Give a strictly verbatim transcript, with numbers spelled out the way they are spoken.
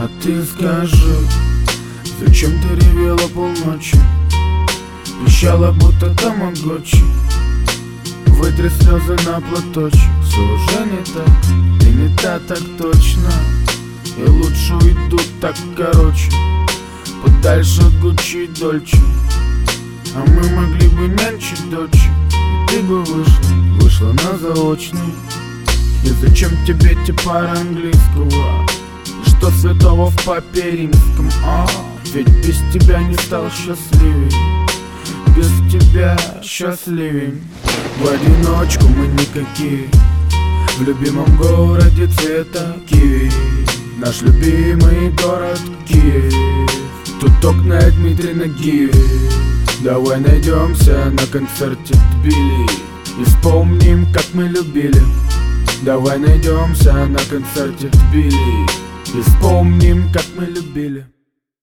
А ты скажи, зачем ты ревела полночи? Пищала, будто тамагочи. Вытри слезы на платочек. Все уже не так, ты не та, так точно. И лучше уйду так короче, подальше от Гуччи и Дольче. А мы могли бы нянчить дочь, и ты бы вышла, вышла на заочный. И зачем тебе эти пары английского? И что святого в папе римском? А, ведь без тебя не стал счастливей, без тебя счастливей. В одиночку мы никакие, в любимом городе цвета киви. Наш любимый город Киев, тут окна Дмитрий Нагиев. Давай найдемся на концерте Тбили и вспомним, как мы любили. Давай найдемся на концерте Тбили и вспомним, как мы любили.